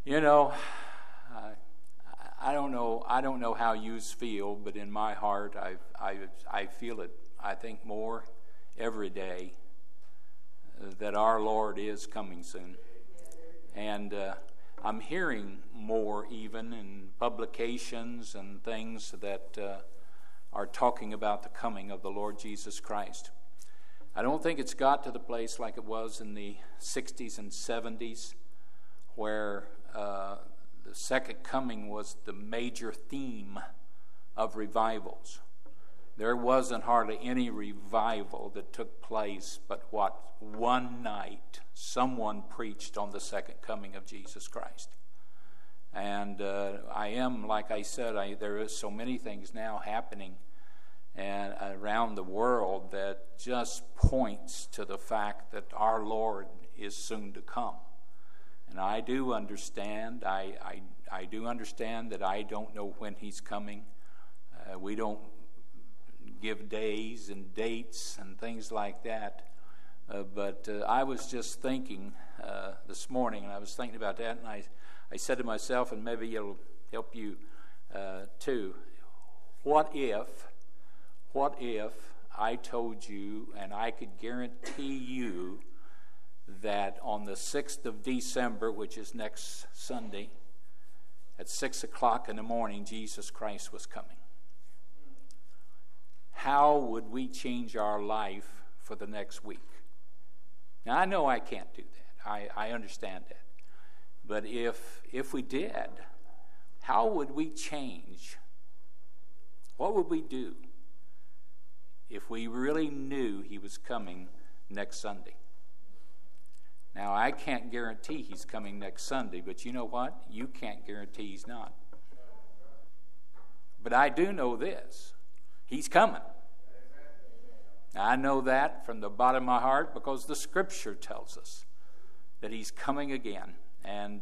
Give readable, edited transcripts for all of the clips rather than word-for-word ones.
You know, I don't know how you feel, but in my heart, I feel it. I think more every day that our Lord is coming soon, and I'm hearing more even in publications and things that are talking about the coming of the Lord Jesus Christ. I don't think it's got to the place like it was in the 60s and 70s, where the second coming was the major theme of revivals. There wasn't hardly any revival that took place, but one night someone preached on the second coming of Jesus Christ. And I am, like I said, there is so many things now happening and around the world that just points to the fact that our Lord is soon to come. And I do understand. I do understand that I don't know when he's coming. We don't give days and dates and things like that. But I was just thinking this morning, and I was thinking about that, and I said to myself, and maybe it'll help you too, what if I told you, and I could guarantee you, that on the 6th of December, which is next Sunday, at 6 o'clock in the morning, Jesus Christ was coming? How would we change our life for the next week? Now, I know I can't do that. I understand that. But if we did, how would we change? What would we do if we really knew he was coming next Sunday? Now, I can't guarantee he's coming next Sunday, but you know what? You can't guarantee he's not. But I do know this. He's coming. I know that from the bottom of my heart because the Scripture tells us that he's coming again. And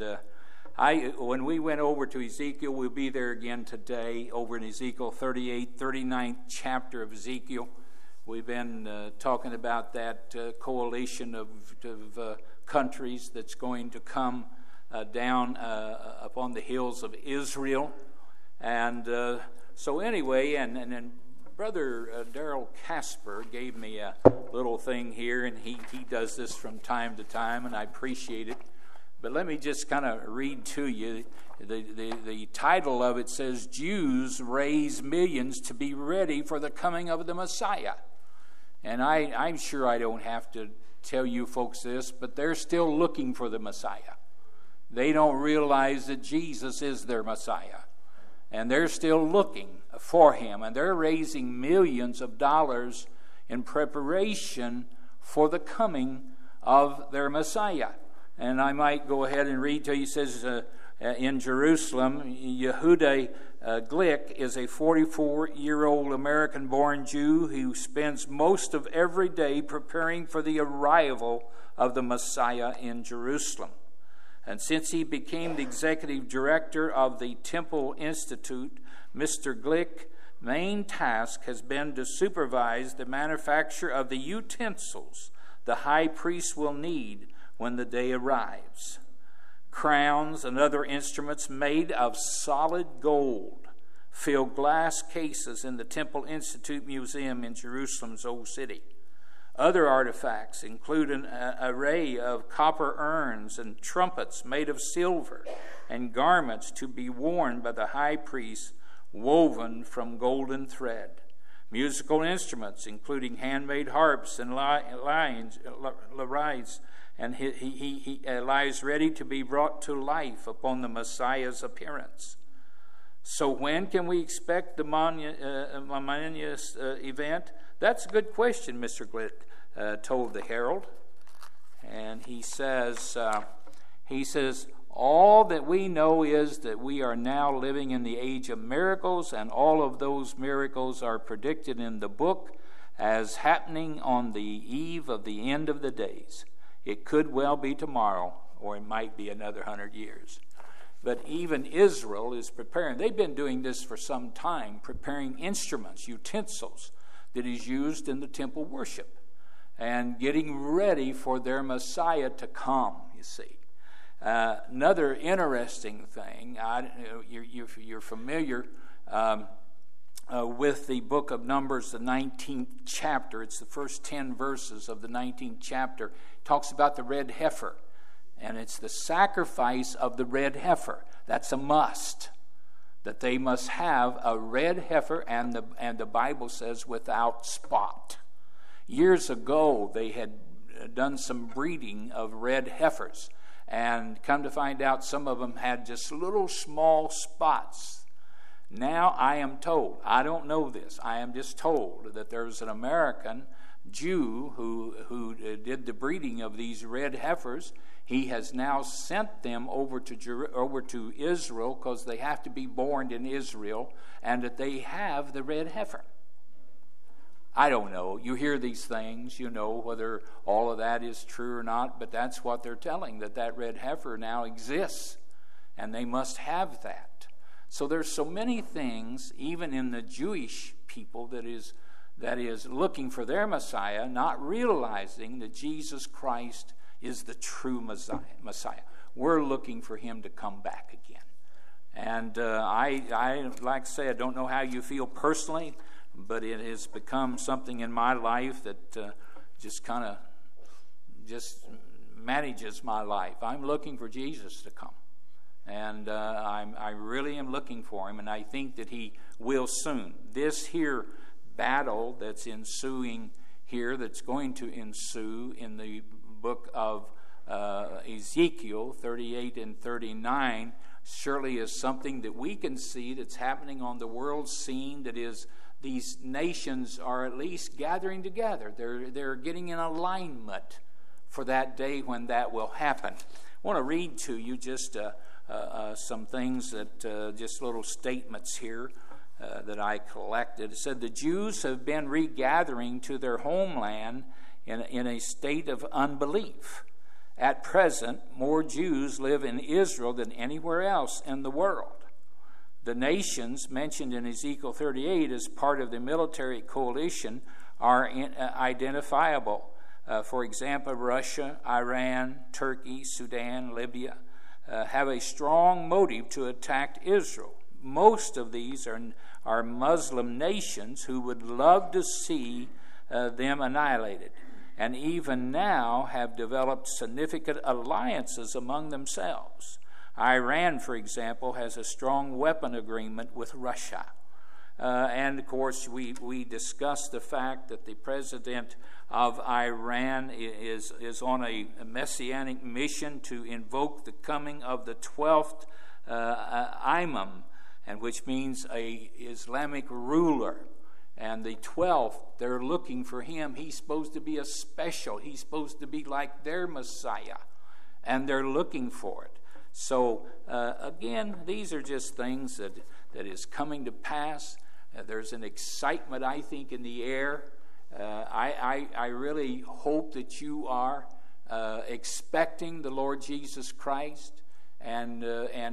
when we went over to Ezekiel, we'll be there again today, over in Ezekiel 38, 39th chapter of Ezekiel. We've been talking about that coalition of countries that's going to come down upon the hills of Israel. And so anyway, and Brother Darrell Casper gave me a little thing here, and he does this from time to time, and I appreciate it. But let me just kind of read to you. The title of it says, Jews Raise Millions to Be Ready for the Coming of the Messiah. And I'm sure I don't have to tell you folks this, but they're still looking for the Messiah. They don't realize that Jesus is their Messiah. And they're still looking for him. And they're raising millions of dollars in preparation for the coming of their Messiah. And I might go ahead and read to you. It says, in Jerusalem, Yehuda Glick is a 44-year-old American-born Jew who spends most of every day preparing for the arrival of the Messiah in Jerusalem. And since he became the executive director of the Temple Institute, Mr. Glick's main task has been to supervise the manufacture of the utensils the high priest will need when the day arrives. Crowns and other instruments made of solid gold fill glass cases in the Temple Institute Museum in Jerusalem's Old City. Other artifacts include an array of copper urns and trumpets made of silver and garments to be worn by the high priest woven from golden thread. Musical instruments including handmade harps and lyres, and he lies ready to be brought to life upon the Messiah's appearance. So when can we expect the momentous event? That's a good question, Mr. Glick told the Herald. And he says, all that we know is that we are now living in the age of miracles, and all of those miracles are predicted in the book as happening on the eve of the end of the days. It could well be tomorrow, or it might be another 100 years. But even Israel is preparing. They've been doing this for some time, preparing instruments, utensils that is used in the temple worship, and getting ready for their Messiah to come, you see. Another interesting thing, you're familiar with the book of Numbers, the 19th chapter. It's the first 10 verses of the 19th chapter. It talks about the red heifer, and it's the sacrifice of the red heifer. That's a must, that they must have a red heifer, and the Bible says without spot. Years ago, they had done some breeding of red heifers, and come to find out some of them had just little small spots. Now I am told, I don't know this, I am just told that there's an American Jew who did the breeding of these red heifers. He has now sent them over to Israel, because they have to be born in Israel, and that they have the red heifer. I don't know. You hear these things, you know whether all of that is true or not, but that's what they're telling, that red heifer now exists, and they must have that. So there's so many things, even in the Jewish people, that is looking for their Messiah, not realizing that Jesus Christ is the true Messiah. We're looking for him to come back again. And I like to say, I don't know how you feel personally, but it has become something in my life that just manages my life. I'm looking for Jesus to come. And I really am looking for him, and I think that he will soon. This here battle that's ensuing here, that's going to ensue in the book of Ezekiel 38 and 39, surely is something that we can see that's happening on the world scene. That is, these nations are at least gathering together. They're getting in alignment for that day when that will happen. I want to read to you just some things that just little statements here that I collected. It said, the Jews have been regathering to their homeland in a state of unbelief. At present, more Jews live in Israel than anywhere else in the world. The nations mentioned in Ezekiel 38 as part of the military coalition are identifiable. For example, Russia, Iran, Turkey, Sudan, Libya have a strong motive to attack Israel. Most of these are Muslim nations who would love to see them annihilated, and even now have developed significant alliances among themselves. Iran, for example, has a strong weapon agreement with Russia. And of course, we discussed the fact that the president of Iran is on a messianic mission to invoke the coming of the 12th Imam, and which means a Islamic ruler. And the 12th, they're looking for him. He's supposed to be he's supposed to be like their Messiah, and they're looking for it. So again, these are just things that is coming to pass. There's an excitement, I think, in the air. I really hope that you are expecting the Lord Jesus Christ, and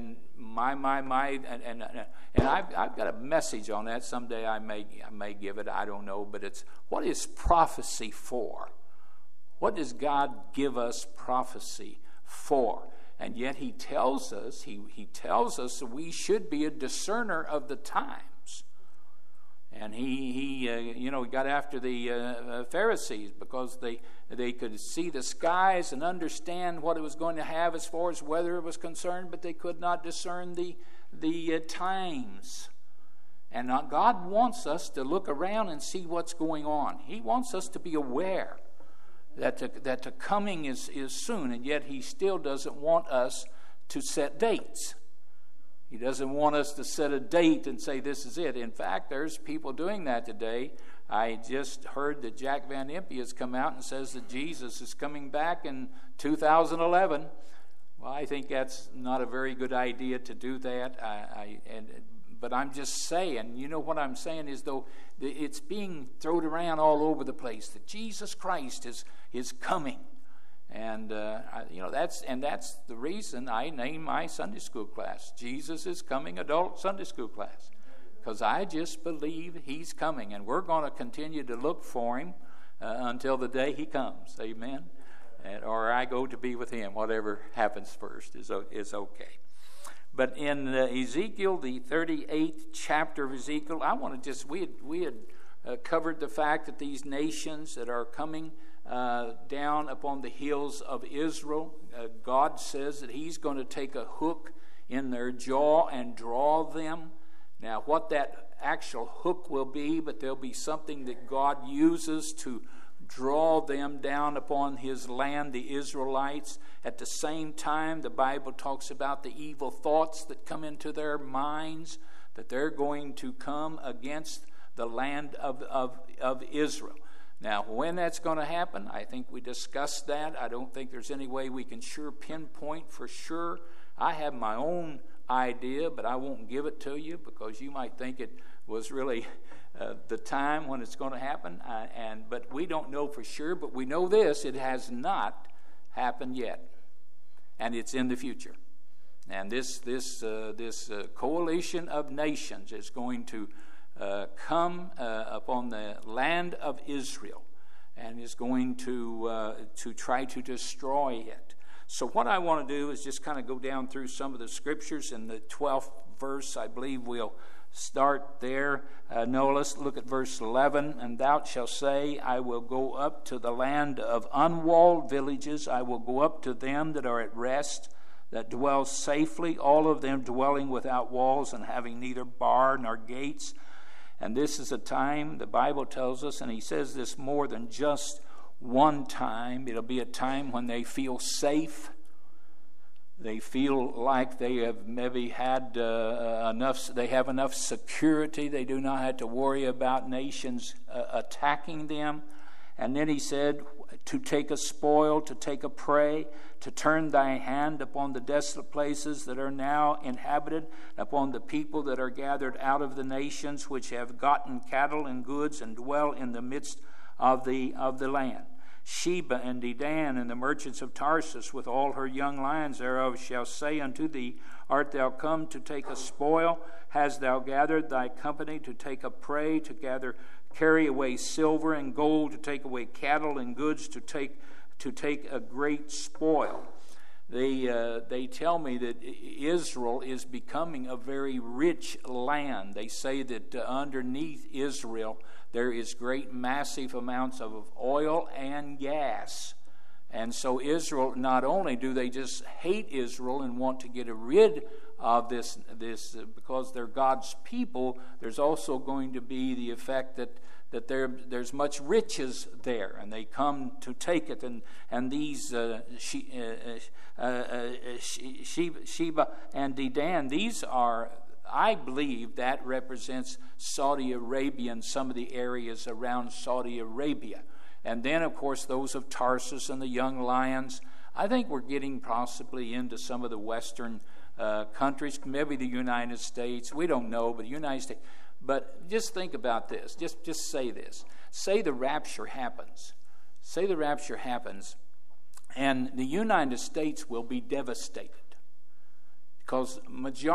I've got a message on that. Someday I may give it. I don't know, but it's, what is prophecy for? What does God give us prophecy for? And yet He tells us He tells us that we should be a discerner of the times. And he got after the Pharisees because they could see the skies and understand what it was going to have as far as weather was concerned, but they could not discern the times. And God wants us to look around and see what's going on. He wants us to be aware that the coming is soon, and yet He still doesn't want us to set dates. He doesn't want us to set a date and say this is it. In fact, there's people doing that today. I just heard that Jack Van Impe has come out and says that Jesus is coming back in 2011. Well, I think that's not a very good idea to do that. But I'm just saying, what I'm saying is, though, it's being thrown around all over the place that Jesus Christ is coming. And that's the reason I named my Sunday school class Jesus is Coming Adult Sunday School Class, because I just believe He's coming, and we're going to continue to look for Him until the day He comes. Amen. or I go to be with him. Whatever happens first is okay. But in Ezekiel, the 38th chapter of Ezekiel, I want to we had covered the fact that these nations that are coming down upon the hills of Israel, God says that he's going to take a hook in their jaw and draw them. Now, what that actual hook will be, but there'll be something that God uses to draw them down upon his land, the Israelites. At the same time, the Bible talks about the evil thoughts that come into their minds, that they're going to come against the land of Israel. Now, when that's going to happen, I think we discussed that. I don't think there's any way we can sure pinpoint for sure. I have my own idea, but I won't give it to you because you might think it was really the time when it's going to happen. But we don't know for sure, but we know this: it has not happened yet, and it's in the future. And this coalition of nations is going to come upon the land of Israel, and is going to try to destroy it. So what I want to do is just kind of go down through some of the scriptures. In the 12th verse, I believe we'll start there. No, let's look at verse 11. And thou shalt say, I will go up to the land of unwalled villages. I will go up to them that are at rest, that dwell safely, all of them dwelling without walls and having neither bar nor gates. And this is a time, the Bible tells us, and he says this more than just one time. It'll be a time when they feel safe. They feel like they have maybe had they have enough security. They do not have to worry about nations attacking them. And then he said, to take a spoil, to take a prey, to turn thy hand upon the desolate places that are now inhabited, upon the people that are gathered out of the nations, which have gotten cattle and goods and dwell in the midst of the land. Sheba and Dedan and the merchants of Tarsus with all her young lions thereof shall say unto thee, art thou come to take a spoil? Hast thou gathered thy company to take a prey, to carry away silver and gold, to take away cattle and goods, to take a great spoil? They tell me that Israel is becoming a very rich land. They say that underneath Israel there is great massive amounts of oil and gas. And so Israel, not only do they just hate Israel and want to get rid of this because they're God's people, there's also going to be the effect that there's much riches there, and they come to take it. And these Sheba and Dedan, these are, I believe, that represents Saudi Arabia and some of the areas around Saudi Arabia. And then, of course, those of Tarsus and the young lions. I think we're getting possibly into some of the Western countries, maybe the United States. We don't know, but the United States. But just think about this. Just say this. Say the rapture happens. Say the rapture happens, and the United States will be devastated. Because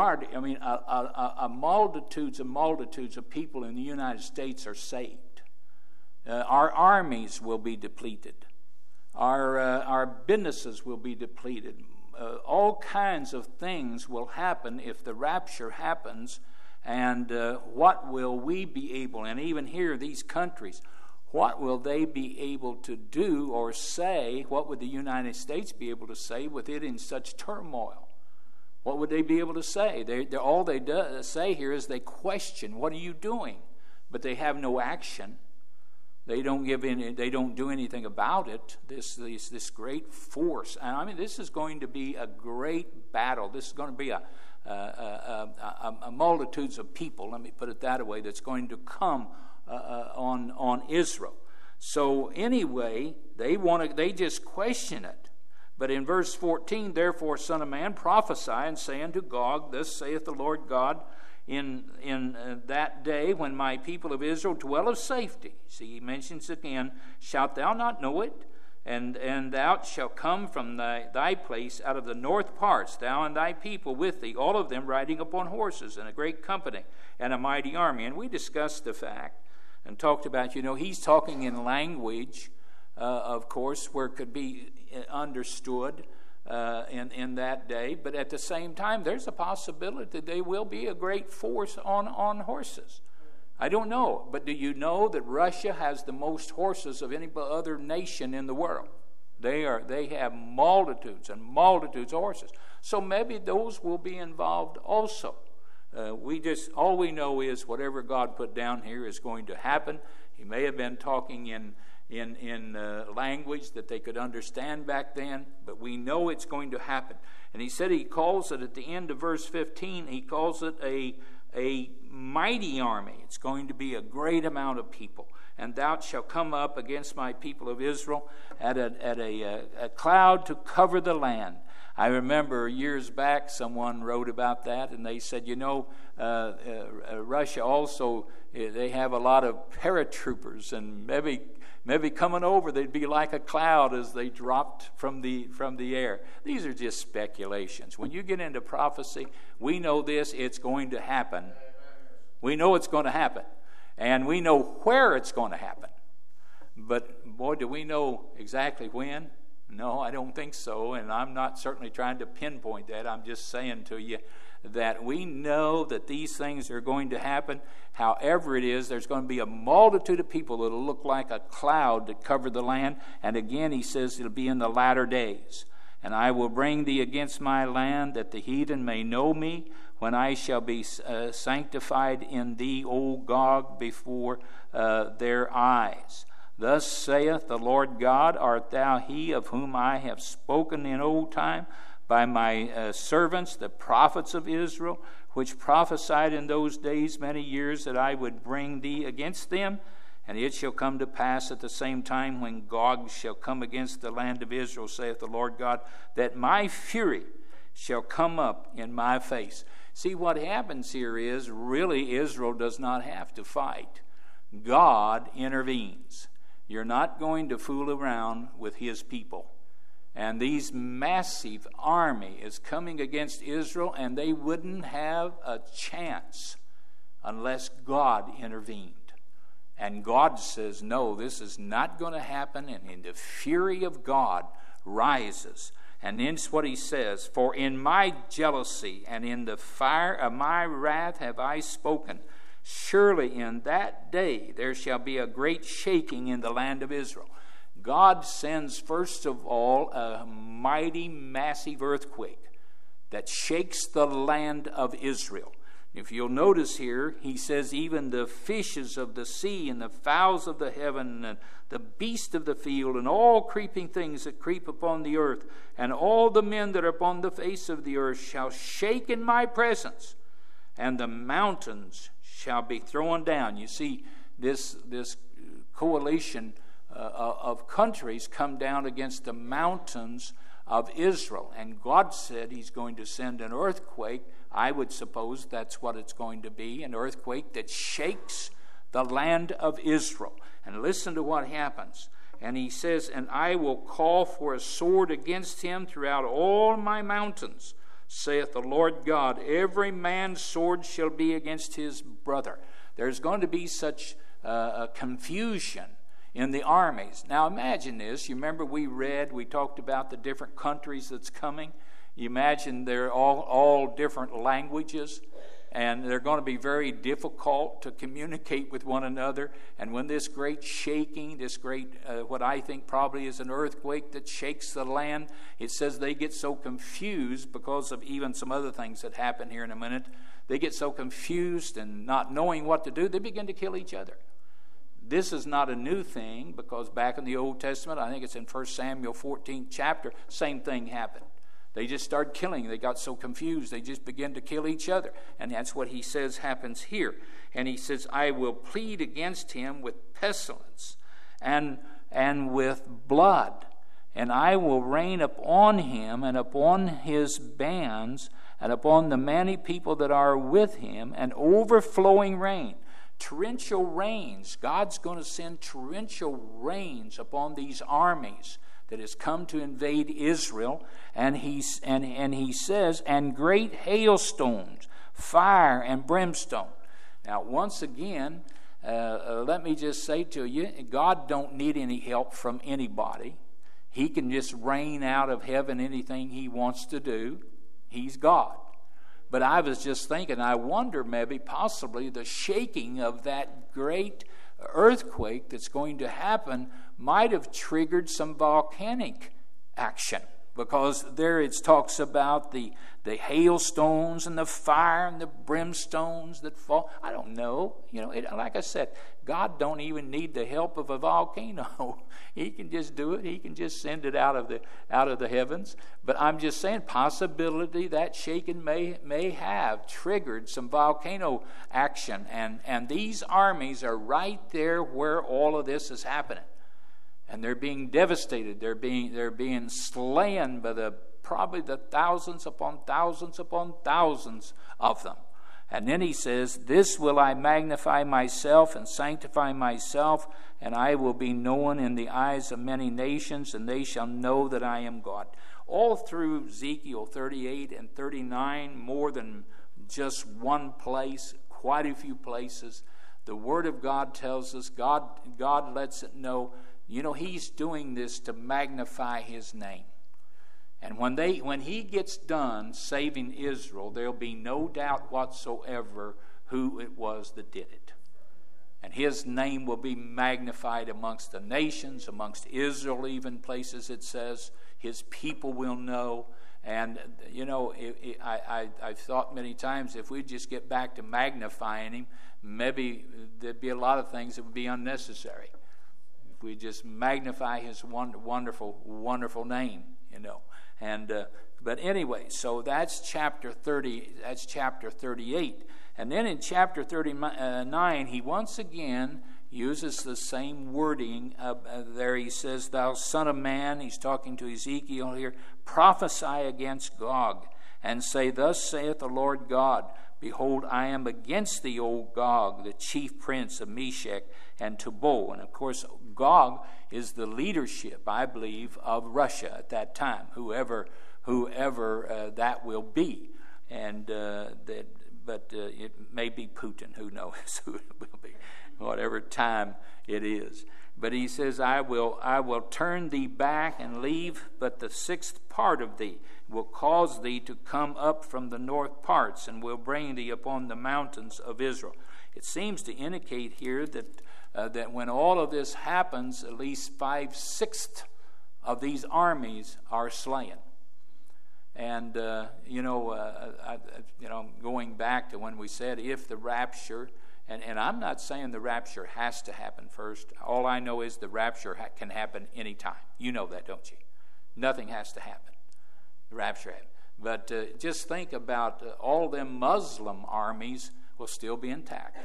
multitudes of people in the United States are saved. Our armies will be depleted. Our businesses will be depleted. All kinds of things will happen if the rapture happens. And what will we be able, and even here, these countries, what will they be able to do or say? What would the United States be able to say with it in such turmoil? What would they be able to say? All they say here is they question, what are you doing? But they have no action. They don't do anything about it. This great force. And I mean, this is going to be a great battle. This is going to be a multitudes of people, let me put it that way, that's going to come on Israel. So anyway, they just question it. But in verse 14, therefore, son of man, prophesy and say unto Gog, thus saith the Lord God, in that day when my people of Israel dwell of safety. See, he mentions again, shalt thou not know it? And thou shalt come from thy place out of the north parts, thou and thy people with thee, all of them riding upon horses, and a great company, and a mighty army. And we discussed the fact and talked about, he's talking in language of course, where it could be understood in that day. But at the same time, there's a possibility that they will be a great force on horses. I don't know, but do you know that Russia has the most horses of any other nation in the world? They have multitudes and multitudes of horses. So maybe those will be involved also. All we know is whatever God put down here is going to happen. He may have been talking in language that they could understand back then, but we know it's going to happen. And he said, he calls it at the end of verse 15, he calls it a mighty army. It's going to be a great amount of people. And thou shalt come up against my people of Israel at a cloud to cover the land. I remember years back someone wrote about that, and they said, Russia also, they have a lot of paratroopers, and maybe coming over they'd be like a cloud as they dropped from the air. These are just speculations. When you get into prophecy, we know it's going to happen. We know it's going to happen. And we know where it's going to happen. But, boy, do we know exactly when? No, I don't think so. And I'm not certainly trying to pinpoint that. I'm just saying to you that we know that these things are going to happen. However it is, there's going to be a multitude of people that will look like a cloud to cover the land. And again, he says it'll be in the latter days. And I will bring thee against my land, that the heathen may know me, when I shall be sanctified in thee, O Gog, before their eyes. Thus saith the Lord God, art thou he of whom I have spoken in old time by my servants, the prophets of Israel, which prophesied in those days many years that I would bring thee against them? And it shall come to pass at the same time, when Gog shall come against the land of Israel, saith the Lord God, that my fury shall come up in my face. See, what happens here is, really, Israel does not have to fight. God intervenes. You're not going to fool around with his people. And these massive army is coming against Israel, and they wouldn't have a chance unless God intervened. And God says, no, this is not going to happen, and the fury of God rises. And then what he says, for in my jealousy and in the fire of my wrath have I spoken. Surely in that day there shall be a great shaking in the land of Israel. God sends, first of all, a mighty, massive earthquake that shakes the land of Israel. If you'll notice here, he says, even the fishes of the sea and the fowls of the heaven and the beast of the field and all creeping things that creep upon the earth and all the men that are upon the face of the earth shall shake in my presence, and the mountains shall be thrown down. You see, this coalition of countries come down against the mountains of Israel. And God said he's going to send an earthquake. I would suppose that's what it's going to be, an earthquake that shakes the land of Israel. And listen to what happens. And he says, and I will call for a sword against him throughout all my mountains, saith the Lord God. Every man's sword shall be against his brother. There's going to be such confusion in the armies. Now imagine this. You remember we talked about the different countries that's coming. You imagine they're all different languages, and they're going to be very difficult to communicate with one another. And when this great shaking, this great, what I think probably is an earthquake that shakes the land, it says they get so confused because of even some other things that happen here in a minute. They get so confused and not knowing what to do, they begin to kill each other. This is not a new thing, because back in the Old Testament, I think it's in 1 Samuel 14th chapter, same thing happened. They just started killing. They got so confused, they just began to kill each other. And that's what he says happens here. And he says, I will plead against him with pestilence and with blood. And I will rain upon him and upon his bands and upon the many people that are with him an overflowing rain. Torrential rains. God's going to send torrential rains upon these armies that has come to invade Israel. And he says, and great hailstones, fire and brimstone. Now, once again, let me just say to you, God don't need any help from anybody. He can just rain out of heaven anything he wants to do. He's God. But I was just thinking, I wonder maybe possibly the shaking of that great earthquake that's going to happen might have triggered some volcanic action. Because there it talks about the hailstones and the fire and the brimstones that fall. I don't know. Like I said, God don't even need the help of a volcano. He can just do it. He can just send it out of the heavens. But I'm just saying, possibility that shaking may have triggered some volcano action. And these armies are right there where all of this is happening. And they're being devastated. They're being slain by probably the thousands upon thousands upon thousands of them. And then he says, "This will I magnify myself and sanctify myself, and I will be known in the eyes of many nations, and they shall know that I am God." All through Ezekiel 38 and 39, more than just one place, quite a few places, the Word of God tells us, God lets it know, He's doing this to magnify His name. And when He gets done saving Israel, there'll be no doubt whatsoever who it was that did it. And His name will be magnified amongst the nations, amongst Israel even, places it says. His people will know. And, I've thought many times, if we just get back to magnifying Him, maybe there'd be a lot of things that would be unnecessary. If we just magnify His wonderful, wonderful name, And but anyway, so that's chapter 30. That's chapter 38, and then in chapter 39, he once again uses the same wording. There he says, "Thou son of man," he's talking to Ezekiel here, "prophesy against Gog, and say, Thus saith the Lord God, Behold, I am against thee, O Gog, the chief prince of Meshech and Tubal." And of course, Gog is the leadership, I believe, of Russia at that time, whoever that will be. And but it may be Putin. Who knows who it will be, whatever time it is. But he says, I will turn thee back and leave but the sixth part of thee, will cause thee to come up from the north parts, and will bring thee upon the mountains of Israel. It seems to indicate here that when all of this happens, at least 5/6 of these armies are slain. And going back to when we said if the rapture. And I'm not saying the rapture has to happen first. All I know is the rapture can happen anytime. You know that, don't you? Nothing has to happen. The rapture happens. But just think about all them Muslim armies will still be intact.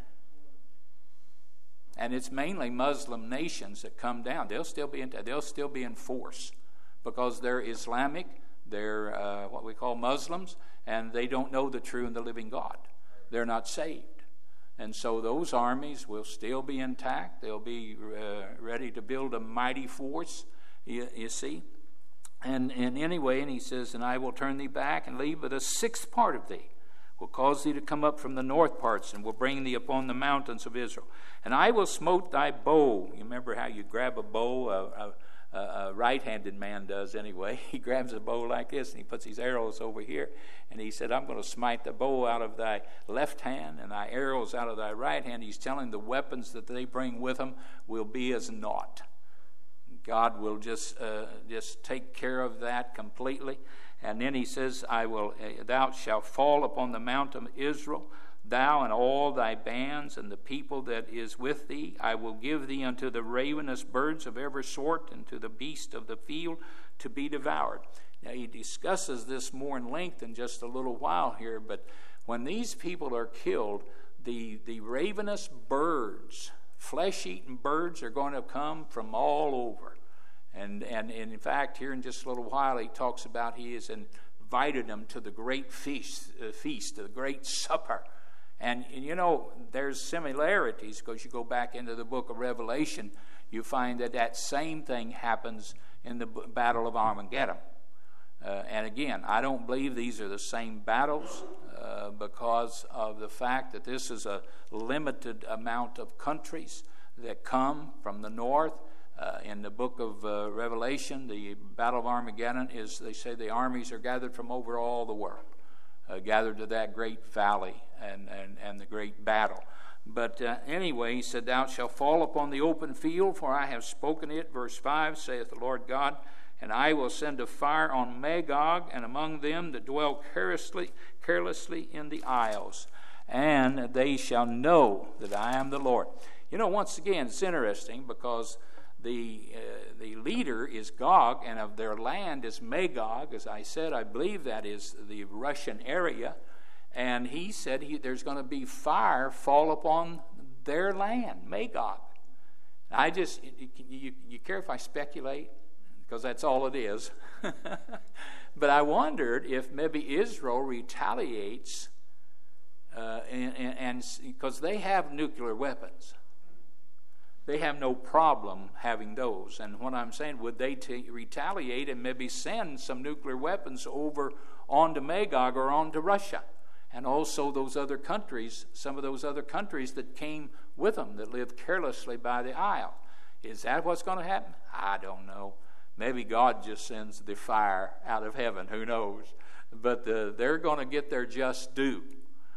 And it's mainly Muslim nations that come down. They'll still be intact. They'll still be in force because they're Islamic. They're what we call Muslims, and they don't know the true and the living God. They're not saved. And so those armies will still be intact. They'll be ready to build a mighty force, you see. And anyway, and he says, "And I will turn thee back and leave but a sixth part of thee, will cause thee to come up from the north parts, and will bring thee upon the mountains of Israel. And I will smote thy bow." You remember how you grab a bow? A right-handed man does anyway. He grabs a bow like this, and he puts his arrows over here. And he said, "I'm going to smite the bow out of thy left hand, and thy arrows out of thy right hand." He's telling the weapons that they bring with them will be as naught. God will just take care of that completely. And then he says, "Thou shalt fall upon the mountain of Israel, thou and all thy bands, and the people that is with thee. I will give thee unto the ravenous birds of every sort, and to the beast of the field to be devoured." Now he discusses this more in length in just a little while here, but when these people are killed, the ravenous birds, flesh-eating birds, are going to come from all over. And in fact, here in just a little while, he talks about he has invited them to the great feast, the great supper. And there's similarities, because you go back into the book of Revelation, you find that same thing happens in the Battle of Armageddon. And again, I don't believe these are the same battles because of the fact that this is a limited amount of countries that come from the north. In the book of Revelation, the Battle of Armageddon is, they say the armies are gathered from over all the world, gathered to that great valley and the great battle. But anyway, he said, "Thou shalt fall upon the open field, for I have spoken it." Verse 5, saith the Lord God, "And I will send a fire on Magog, and among them that dwell carelessly in the isles. And they shall know that I am the Lord." You know, once again, it's interesting because the leader is Gog, and of their land is Magog. As I said, I believe that is the Russian area. And he said there's going to be fire fall upon their land, Magog. I just, you care if I speculate? Because that's all it is. But I wondered if maybe Israel retaliates, and because they have nuclear weapons. They have no problem having those. And what I'm saying, would they retaliate and maybe send some nuclear weapons over onto Magog or onto Russia? And also those other countries, some of those other countries that came with them, that lived carelessly by the isle. Is that what's going to happen? I don't know. Maybe God just sends the fire out of heaven. Who knows? But they're going to get their just due.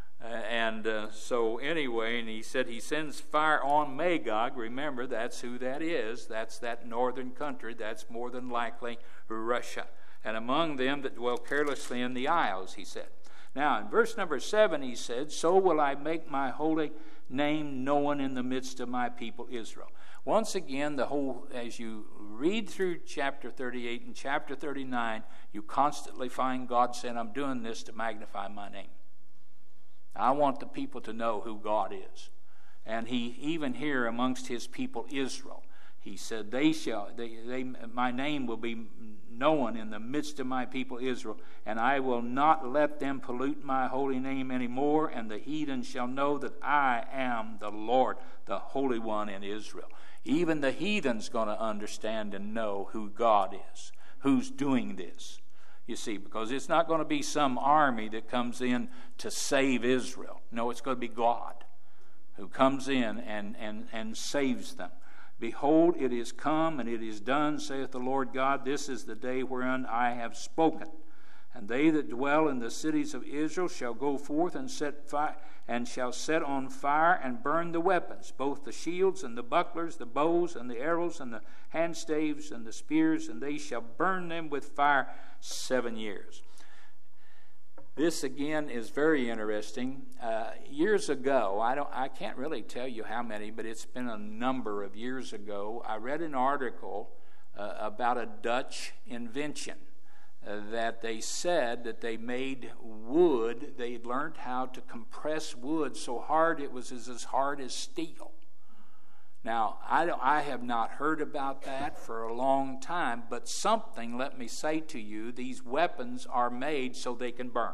So anyway, and he said he sends fire on Magog. Remember, that's who that is. That's that northern country. That's more than likely Russia. And among them that dwell carelessly in the isles, he said. Now, in verse number 7, he said, "So will I make my holy name known in the midst of my people Israel." Once again, as you read through chapter 38 and chapter 39, you constantly find God saying, "I'm doing this to magnify my name. I want the people to know who God is." And he, even here amongst his people Israel, he said, my name will be known in the midst of my people Israel, and I will not let them pollute my holy name anymore, and the heathen shall know that I am the Lord, the Holy One in Israel. Even the heathen's going to understand and know who God is, who's doing this. You see, because it's not going to be some army that comes in to save Israel. No, it's going to be God who comes in and saves them. "Behold, it is come, and it is done, saith the Lord God. This is the day wherein I have spoken. And they that dwell in the cities of Israel shall go forth and shall set on fire and burn the weapons, both the shields and the bucklers, the bows and the arrows and the handstaves and the spears, and they shall burn them with fire 7 years." This again is very interesting. Years ago, I can't really tell you how many, but it's been a number of years ago, I read an article about a Dutch invention that they said that they made wood. They learned how to compress wood so hard it was as hard as steel. Now, I have not heard about that for a long time, but something, let me say to you, these weapons are made so they can burn.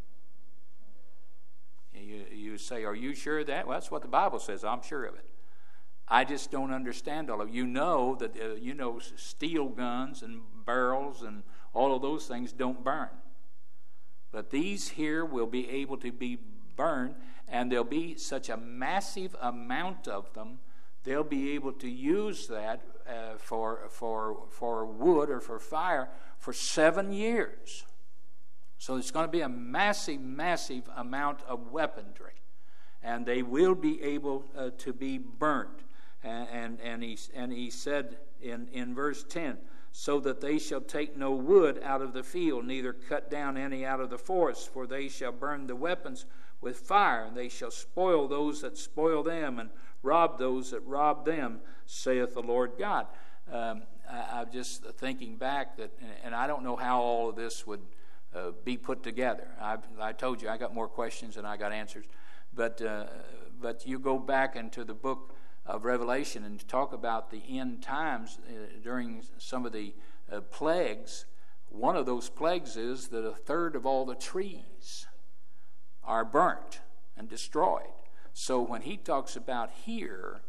You say, "Are you sure of that?" Well, that's what the Bible says. I'm sure of it. I just don't understand all of it. You know that steel guns and barrels and all of those things don't burn. But these here will be able to be burned, and there'll be such a massive amount of them, they'll be able to use that for wood or for fire for 7 years. So it's going to be a massive, massive amount of weaponry. And they will be able to be burnt. And he said in verse 10, "So that they shall take no wood out of the field, neither cut down any out of the forest, for they shall burn the weapons with fire, and they shall spoil those that spoil them, and rob those that rob them, saith the Lord God." I'm just thinking back that, and I don't know how all of this would be put together. I told you I got more questions than I got answers. But you go back into the book of Revelation and talk about the end times during some of the plagues. One of those plagues is that 1/3 of all the trees are burnt and destroyed. So when he talks about here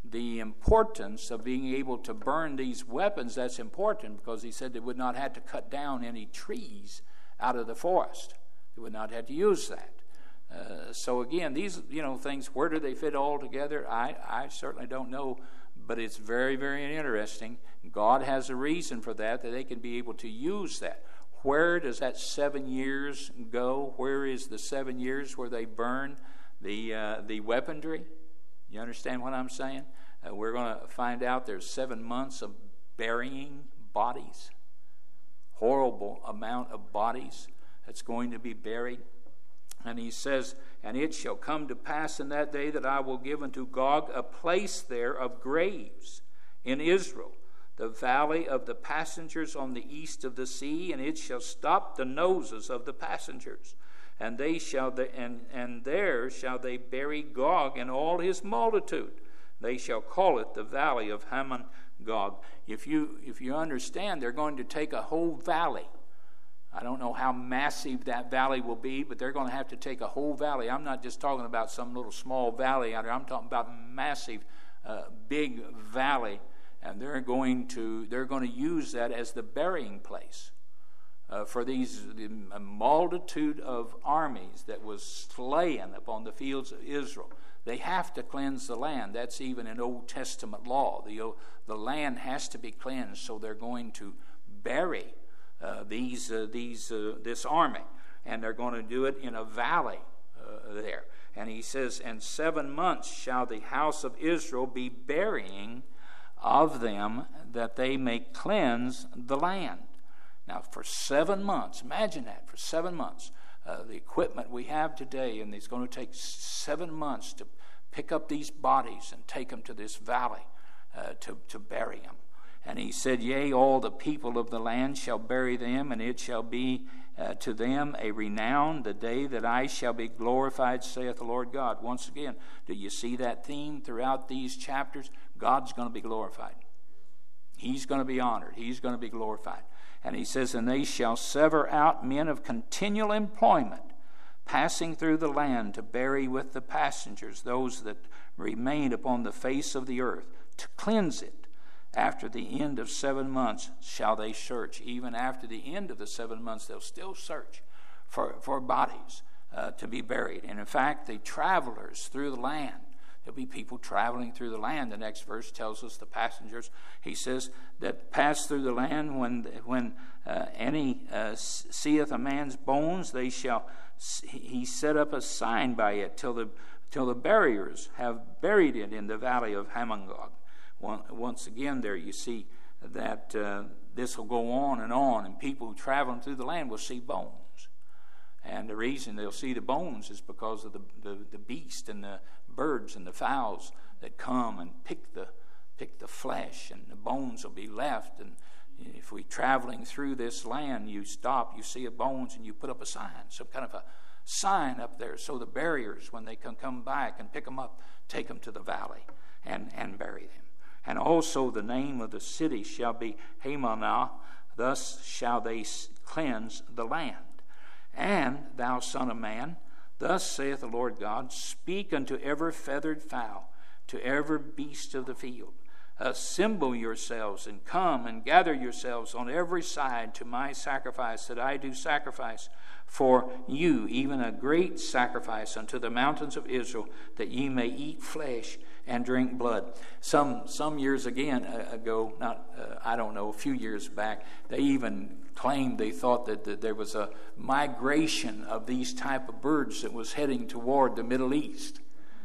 the importance of being able to burn these weapons. That's important because he said they would not have to cut down any trees out of the forest. They would not have to use that. So again, these things, where do they fit all together? I certainly don't know, but it's very, very interesting. God has a reason for that they can be able to use that. Where does that 7 years go? Where is the 7 years where they burn the weaponry? You understand what I'm saying? We're going to find out there's 7 months of burying bodies. Horrible amount of bodies that's going to be buried. And he says, and it shall come to pass in that day that I will give unto Gog a place there of graves in Israel, the valley of the passengers on the east of the sea, and it shall stop the noses of the passengers. And they shall and there shall they bury Gog and all his multitude. They shall call it the valley of Hamon Gog. If you understand, they're going to take a whole valley. I don't know how massive that valley will be, but they're going to have to take a whole valley. I'm not just talking about some little small valley out there. I'm talking about massive, big valley, and they're going to use that as the burying place for the multitude of armies that was slain upon the fields of Israel. They have to cleanse the land. That's even in Old Testament law. The land has to be cleansed, so they're going to bury this army, and they're going to do it in a valley there. And he says, and 7 months shall the house of Israel be burying of them, that they may cleanse the land. Now, for 7 months, imagine that, for 7 months, the equipment we have today, and it's going to take 7 months to pick up these bodies and take them to this valley to bury them. And he said, yea, all the people of the land shall bury them, and it shall be to them a renown the day that I shall be glorified, saith the Lord God. Once again, do you see that theme throughout these chapters? God's going to be glorified. He's going to be honored. He's going to be glorified. And he says, and they shall sever out men of continual employment, passing through the land to bury with the passengers those that remain upon the face of the earth, to cleanse it. After the end of 7 months shall they search. Even after the end of the 7 months, they'll still search for bodies to be buried. And in fact, the travelers through the land, there'll be people traveling through the land. The next verse tells us the passengers, he says, that pass through the land when any seeth a man's bones, he set up a sign by it till the buriers have buried it in the valley of Hamon Gog. Once again there you see that this will go on, and people traveling through the land will see bones. And the reason they'll see the bones is because of the beast and the birds and the fowls that come and pick the flesh, and the bones will be left. And if we're traveling through this land, you stop, you see bones, and you put up a sign, some kind of a sign up there, so the buriers, when they come by, can pick them up, take them to the valley, and bury them. And also the name of the city shall be Hamonah, thus shall they cleanse the land. And, thou son of man, thus saith the Lord God, speak unto every feathered fowl, to every beast of the field. Assemble yourselves, and come and gather yourselves on every side to my sacrifice that I do sacrifice for you, even a great sacrifice unto the mountains of Israel, that ye may eat flesh and drink blood. Some years ago, I don't know, a few years back, they even claimed they thought that there was a migration of these type of birds that was heading toward the Middle East.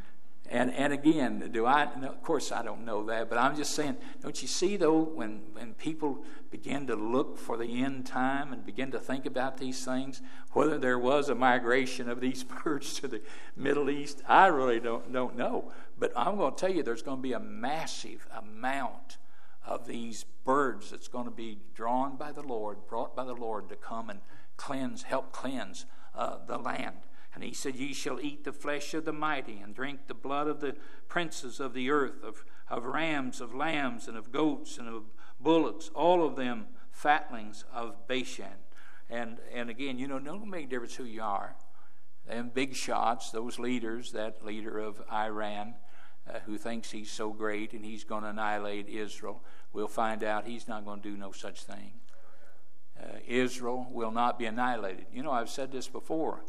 And again, of course I don't know that, but I'm just saying, don't you see though, when people begin to look for the end time and begin to think about these things, whether there was a migration of these birds to the Middle East, I really don't know. But I'm going to tell you, there's going to be a massive amount of these birds that's going to be brought by the Lord to come and help cleanse the land. And he said, ye shall eat the flesh of the mighty, and drink the blood of the princes of the earth, of rams, of lambs, and of goats, and of bullocks, all of them fatlings of Bashan. And again, no make a difference who you are. Them big shots, those leaders, that leader of Iran, who thinks he's so great and he's going to annihilate Israel. We'll find out he's not going to do no such thing. Israel will not be annihilated. You know, I've said this before.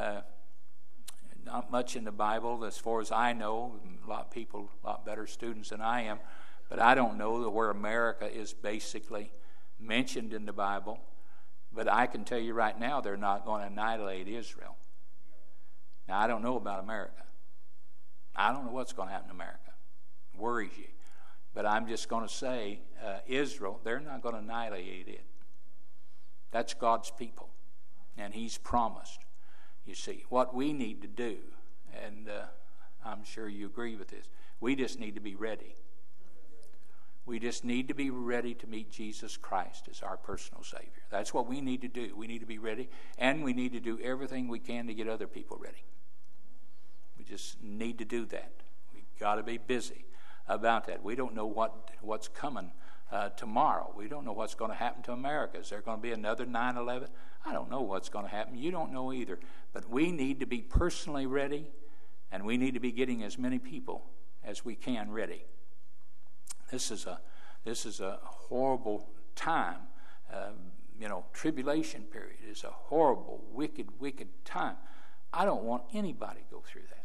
Not much in the Bible, as far as I know. A lot of people, a lot better students than I am. But I don't know where America is basically mentioned in the Bible. But I can tell you right now, they're not going to annihilate Israel. Now, I don't know about America. I don't know what's going to happen in America. It worries you. But I'm just going to say, Israel, they're not going to annihilate it. That's God's people. And he's promised. You see, what we need to do, and I'm sure you agree with this, we just need to be ready. We just need to be ready to meet Jesus Christ as our personal Savior. That's what we need to do. We need to be ready, and we need to do everything we can to get other people ready. We just need to do that. We've got to be busy about that. We don't know what's coming tomorrow. We don't know what's going to happen to America. Is there going to be another 9/11? I don't know what's going to happen. You don't know either. But we need to be personally ready, and we need to be getting as many people as we can ready. This is a horrible time. Tribulation period is a horrible, wicked time. I don't want anybody to go through that.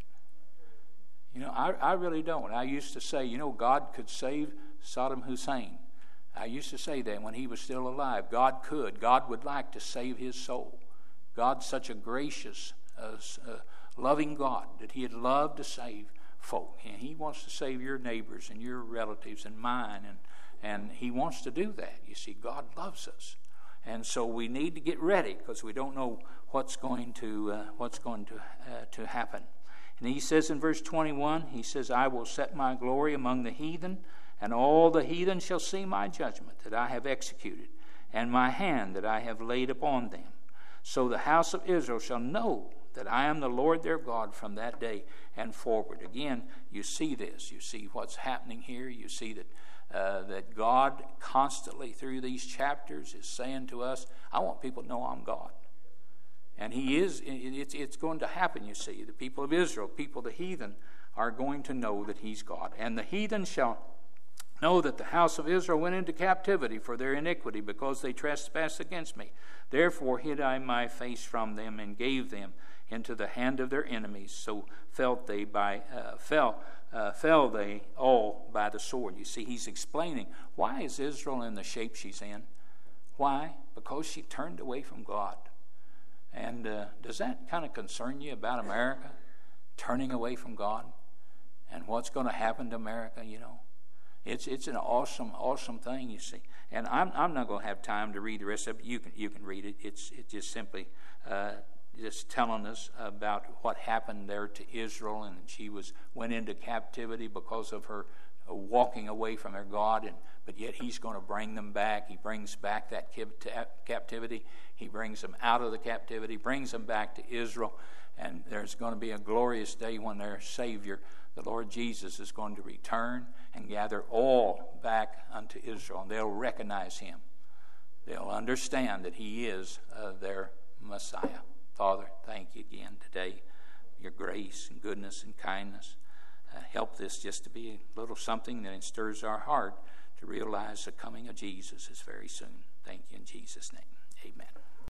I really don't. I used to say, God could save Saddam Hussein. I used to say that when he was still alive. God could. God would like to save his soul. God's such a gracious, loving God that he'd love to save folk. And he wants to save your neighbors and your relatives and mine. And he wants to do that. You see, God loves us. And so we need to get ready because we don't know what's going to happen. And he says in verse 21, he says, I will set my glory among the heathen, and all the heathen shall see my judgment that I have executed, and my hand that I have laid upon them. So the house of Israel shall know that I am the Lord their God from that day and forward. Again, you see this. You see what's happening here. You see that God constantly through these chapters is saying to us, I want people to know I'm God. And he is. It's going to happen, you see. The people of Israel, the heathen, are going to know that he's God. And the heathen shall know that the house of Israel went into captivity for their iniquity, because they trespassed against me. Therefore hid I my face from them, and gave them into the hand of their enemies. So fell they all by the sword. You see, he's explaining, why is Israel in the shape she's in? Why? Because she turned away from God. And does that kind of concern you about America? Turning away from God? And what's going to happen to America, It's an awesome thing, you see. And I'm not going to have time to read the rest of it. You can read it. It's just simply just telling us about what happened there to Israel, and she went into captivity because of her walking away from their God, but yet he's going to bring them back. He brings back that captivity. He brings them out of the captivity, brings them back to Israel, and there's going to be a glorious day when their Savior, the Lord Jesus, is going to return and gather all back unto Israel, and they'll recognize him. They'll understand that he is their Messiah. Father, thank you again today for your grace and goodness and kindness. Help this just to be a little something that stirs our heart to realize the coming of Jesus is very soon. Thank you in Jesus' name. Amen.